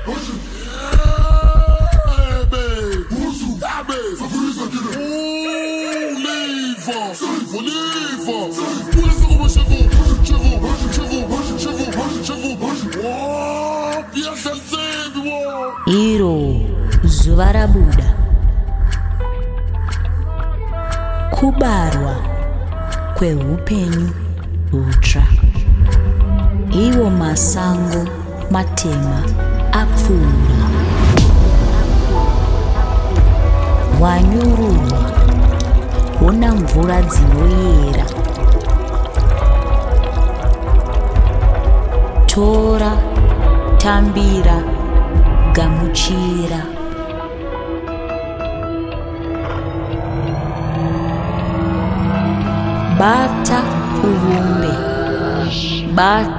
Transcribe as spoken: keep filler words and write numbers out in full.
Iro zuva rabuda. Kubarwa kweupenyu hutsva. Iwo masango matema apfuura. Hwanyururwa huna mvura dzinoyera. Tora, tambira, gamuchira. Bata uvumbe, bata